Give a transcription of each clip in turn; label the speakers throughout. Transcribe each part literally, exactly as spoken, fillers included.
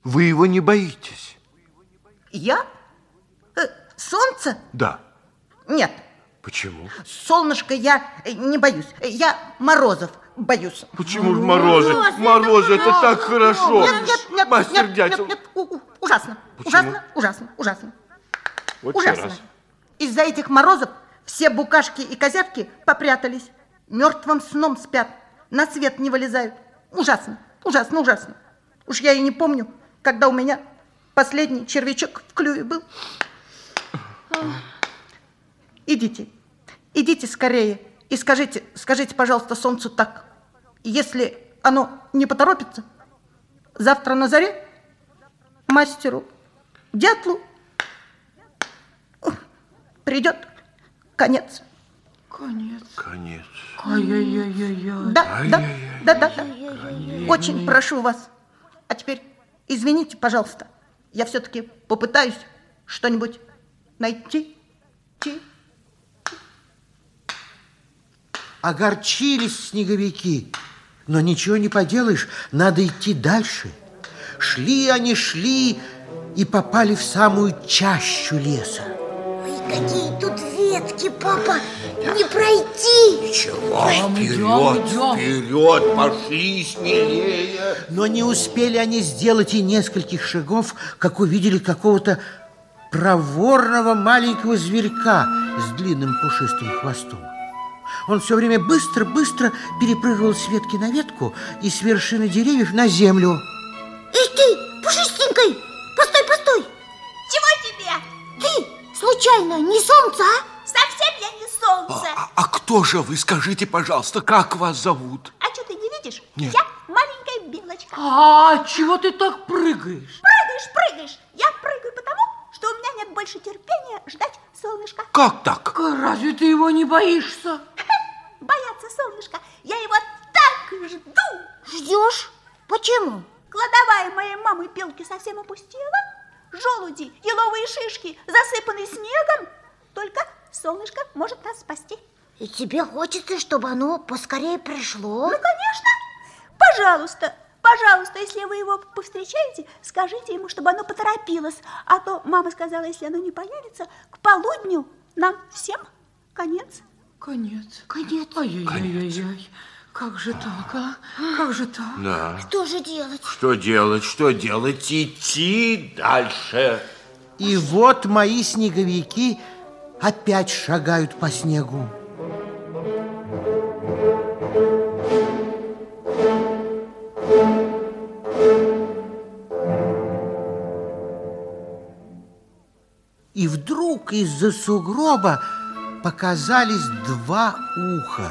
Speaker 1: Вы его не боитесь?
Speaker 2: Я? Э, солнце?
Speaker 1: Да.
Speaker 2: Нет.
Speaker 1: Почему?
Speaker 2: Солнышко я не боюсь. Я морозов боюсь.
Speaker 1: Почему же морозы? Морозы, морозы это, это так хорошо.
Speaker 2: Нет, нет, нет,
Speaker 1: Мастер
Speaker 2: нет,
Speaker 1: Дятел.
Speaker 2: нет, нет, у, у, ужасно.
Speaker 1: Почему?
Speaker 2: Ужасно, ужасно, ужасно.
Speaker 1: Вот
Speaker 2: ужасно. Из-за этих морозов все букашки и козявки попрятались. Мертвым сном спят. На свет не вылезают. Ужасно, ужасно, ужасно. Уж я и не помню, когда у меня последний червячок в клюве был. Идите, идите скорее и скажите, скажите, пожалуйста, солнцу так. Если оно не поторопится, завтра на заре мастеру Дятлу придет конец.
Speaker 3: Конец.
Speaker 1: Конец.
Speaker 3: Ай-яй-яй-яй.
Speaker 2: Да, да, да, да, да. Очень прошу вас. А теперь извините, пожалуйста, я все-таки попытаюсь что-нибудь найти.
Speaker 4: Огорчились снеговики, но ничего не поделаешь, надо идти дальше. Шли они, шли и попали в самую чащу леса.
Speaker 5: Ой, какие тут ветки, папа, не пройти.
Speaker 1: Ничего, вперед, вперед, пошли смелее.
Speaker 4: Но не успели они сделать и нескольких шагов, как увидели какого-то проворного маленького зверька с длинным пушистым хвостом. Он все время быстро-быстро перепрыгивал с ветки на ветку и с вершины деревьев на землю.
Speaker 5: Эй ты, пушистенькой, постой, постой.
Speaker 6: Чего тебе?
Speaker 5: Ты, случайно, не солнце, а?
Speaker 6: Совсем я не солнце.
Speaker 1: А, а кто же вы, скажите, пожалуйста, как вас зовут?
Speaker 6: А что, ты не видишь?
Speaker 1: Нет.
Speaker 6: Я маленькая белочка.
Speaker 3: А чего ты так прыгаешь?
Speaker 6: Прыгаешь, прыгаешь. Я прыгаю потому, что у меня нет больше терпения ждать солнышка.
Speaker 1: Как так?
Speaker 3: Разве ты его не боишься?
Speaker 6: Бояться солнышка. Я его так жду.
Speaker 5: Ждешь? Почему?
Speaker 6: Кладовая моей мамы белки совсем опустела. Желуди, еловые шишки засыпаны снегом. Только солнышко может нас спасти.
Speaker 5: И тебе хочется, чтобы оно поскорее пришло?
Speaker 6: Ну, конечно. Пожалуйста, пожалуйста, если вы его повстречаете, скажите ему, чтобы оно поторопилось. А то мама сказала, если оно не появится, к полудню нам всем конец.
Speaker 3: Конец.
Speaker 5: Конец.
Speaker 3: Ай-яй-яй-яй. Как же так, а? Как же так?
Speaker 1: Да.
Speaker 5: Что же делать?
Speaker 1: Что делать, что делать? Идти дальше.
Speaker 4: И вот мои снеговики опять шагают по снегу. И вдруг из-за сугроба показались два уха.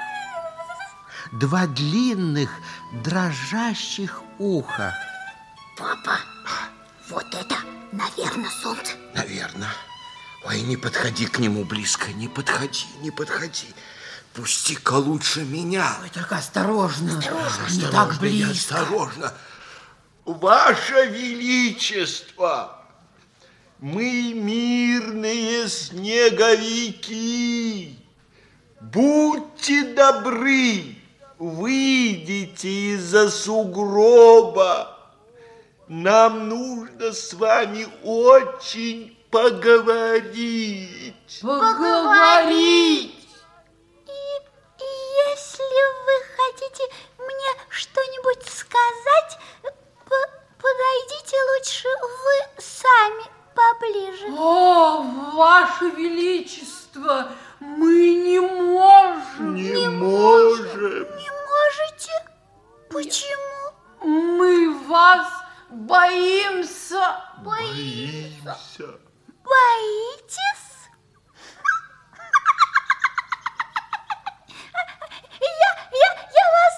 Speaker 4: Два длинных, дрожащих уха.
Speaker 5: Папа, вот это, наверное, солнце.
Speaker 1: Наверное. Ой, не подходи к нему близко, не подходи, не подходи. Пусти-ка лучше меня.
Speaker 3: Ой, только осторожно.
Speaker 5: Осторожно,
Speaker 3: Не
Speaker 1: осторожно,
Speaker 3: так близко.
Speaker 1: Осторожно. Ваше Величество, мы мирные снеговики. Будьте добры, выйдите из-за сугроба. Нам нужно с вами очень поговорить.
Speaker 3: Поговорить.
Speaker 6: И, и если вы хотите мне что-нибудь сказать, подойдите лучше вы сами поближе.
Speaker 3: О, Ваше Величество, мы не можем.
Speaker 1: Не, не можем.
Speaker 6: Не можете? Почему?
Speaker 3: Мы вас боимся.
Speaker 1: Боимся.
Speaker 6: Боитесь? Я, я, я вас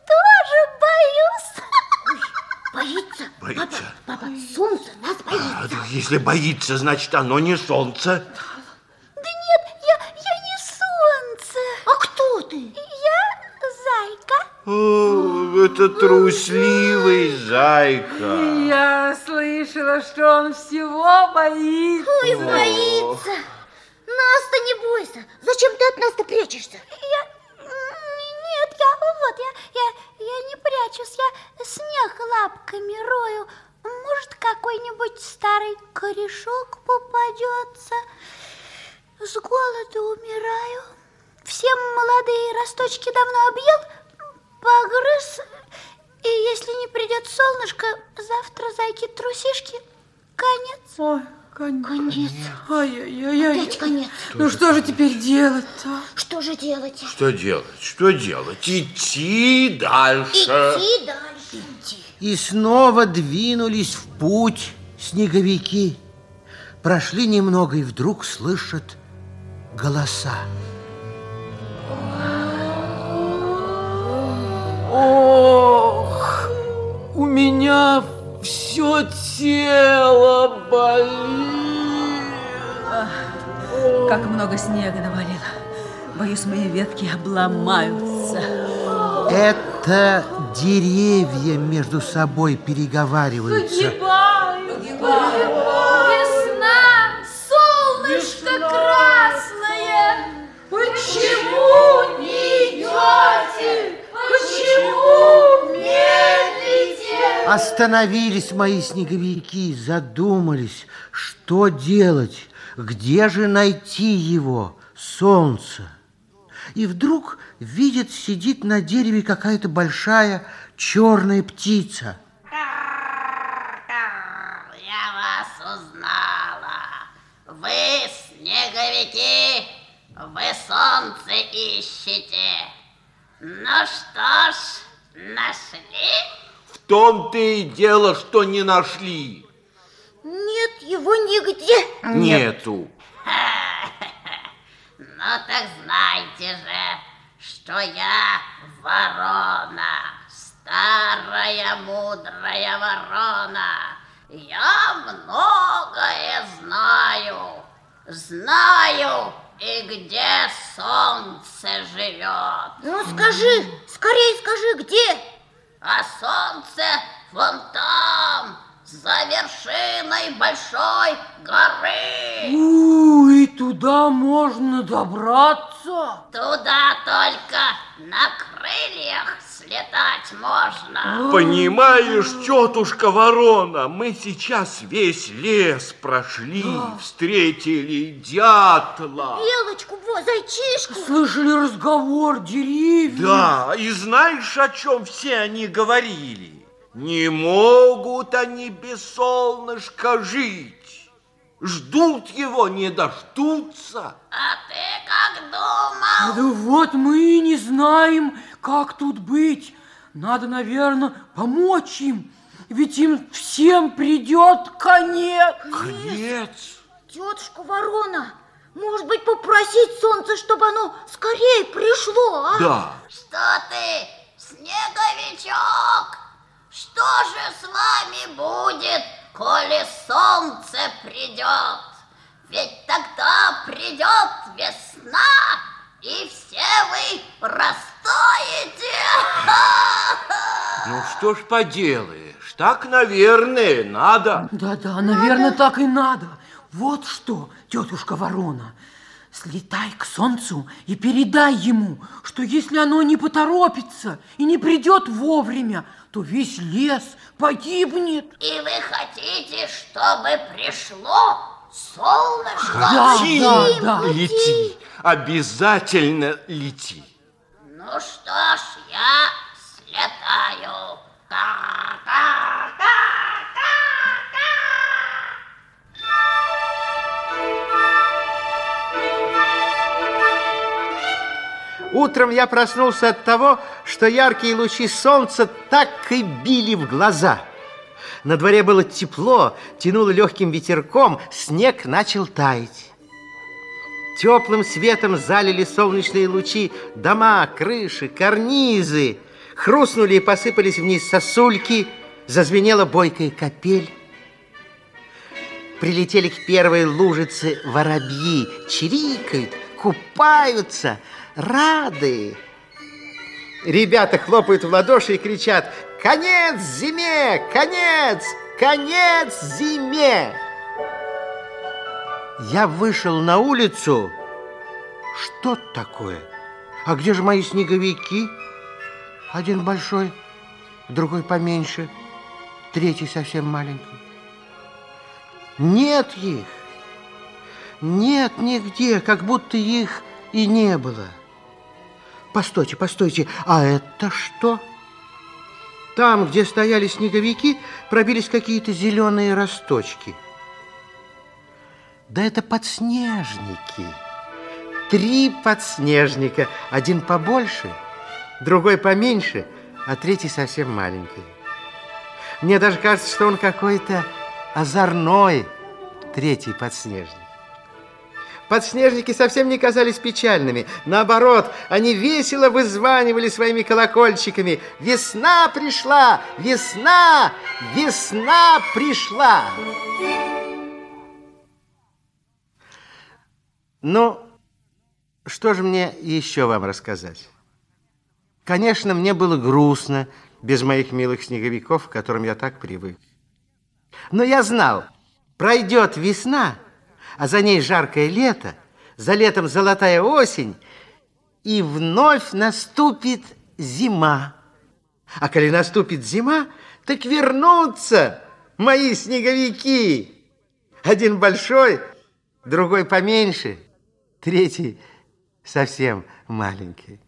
Speaker 6: тоже боюсь.
Speaker 5: Боится?
Speaker 1: Боится.
Speaker 5: Папа, папа, солнце нас боится.
Speaker 1: А, если боится, значит, оно не солнце.
Speaker 6: Да нет, я, я не солнце.
Speaker 5: А кто ты?
Speaker 6: Я зайка.
Speaker 1: О, это трусливый зайка.
Speaker 3: Я слышала, что он всего боится.
Speaker 5: Ой, боится. Нас-то не бойся. Зачем ты от нас-то прячешься?
Speaker 6: Я... Нет, я... Вот, я, я, я не прячусь. Я снег лапками рою. где-нибудь старый корешок попадется. С голоду умираю. Все молодые росточки давно объел, погрыз. И если не придет солнышко, завтра зайки трусишки. Конец.
Speaker 3: Ой, конец.
Speaker 5: Конец.
Speaker 3: Ай-яй-яй.
Speaker 5: Опять конец.
Speaker 3: Ну что же теперь делать-то?
Speaker 5: Что же делать?
Speaker 1: Что делать? Что делать? Идти дальше.
Speaker 5: Идти дальше. Идти.
Speaker 4: И снова двинулись в путь снеговики. Прошли немного и вдруг слышат голоса.
Speaker 3: Ох, у меня все тело болит.
Speaker 7: Как много снега навалило. Боюсь, мои ветки обломаются.
Speaker 4: Это деревья между собой переговариваются.
Speaker 6: Весна, солнышко красное. Почему не идете? Почему медлите?
Speaker 4: Остановились мои снеговики, задумались, что делать, где же найти его, солнце. И вдруг видят, сидит на дереве какая-то большая черная птица.
Speaker 8: Я вас узнала. Вы снеговики, вы солнце ищете. Ну что ж, нашли?
Speaker 1: В том-то и дело, что не нашли.
Speaker 5: Нет его нигде.
Speaker 1: Нету.
Speaker 8: Ну так знайте же, что я ворона, старая мудрая ворона. Я многое знаю, знаю и где солнце живет.
Speaker 5: Ну скажи, скорее скажи, где?
Speaker 8: А солнце вон там, за вершиной большой горы.
Speaker 3: У, и туда можно добраться.
Speaker 8: Туда только на крыльях слетать можно.
Speaker 1: Понимаешь, тетушка Ворона, мы сейчас весь лес прошли, встретили дятла.
Speaker 5: Белочку, во, зайчишку.
Speaker 3: Слышали разговор деревьев?
Speaker 1: Да, и знаешь, о чем все они говорили? Не могут они без солнышка жить. Ждут его, не дождутся.
Speaker 8: А ты как думал?
Speaker 3: Да вот мы и не знаем, как тут быть. Надо, наверное, помочь им. Ведь им всем придет конец.
Speaker 1: Конец?
Speaker 5: Тетушка Ворона, может быть, попросить солнце, чтобы оно скорее пришло, а?
Speaker 1: Да.
Speaker 8: Что ты, снеговичок? Что же с вами будет, коли солнце придет? Ведь тогда придет весна, и все вы растаете.
Speaker 1: Ну что ж поделаешь, так, наверное, надо.
Speaker 3: Да-да, наверное, так и надо. Вот что, тетушка Ворона, слетай к солнцу и передай ему, что если оно не поторопится и не придет вовремя, то весь лес погибнет.
Speaker 8: И вы хотите, чтобы пришло солнышко?
Speaker 3: Да,
Speaker 1: Лети,
Speaker 3: да, да.
Speaker 1: лети, обязательно лети.
Speaker 8: Ну что ж, я слетаю. Ка-ка-ка-ка-ка.
Speaker 4: Утром я проснулся от того, что яркие лучи солнца так и били в глаза. На дворе было тепло, тянуло легким ветерком, снег начал таять. Теплым светом залили солнечные лучи дома, крыши, карнизы. Хрустнули и посыпались вниз сосульки, зазвенела бойкая капель. Прилетели к первой лужице воробьи, чирикают, купаются, рады. Ребята хлопают в ладоши и кричат: «Конец зиме! Конец! Конец зиме!» Я вышел на улицу. Что такое? А где же мои снеговики? Один большой, другой поменьше, третий совсем маленький. Нет их. Нет нигде, как будто их и не было. Постойте, постойте, а это что? Там, где стояли снеговики, пробились какие-то зеленые росточки. Да это подснежники. Три подснежника. Один побольше, другой поменьше, а третий совсем маленький. Мне даже кажется, что он какой-то озорной, третий подснежник. Подснежники совсем не казались печальными. Наоборот, они весело вызванивали своими колокольчиками. Весна пришла! Весна! Весна пришла! Ну, что же мне еще вам рассказать? Конечно, мне было грустно без моих милых снеговиков, к которым я так привык. Но я знал, пройдет весна, а за ней жаркое лето, за летом золотая осень, и вновь наступит зима. А коли наступит зима, так вернутся мои снеговики. Один большой, другой поменьше, третий совсем маленький.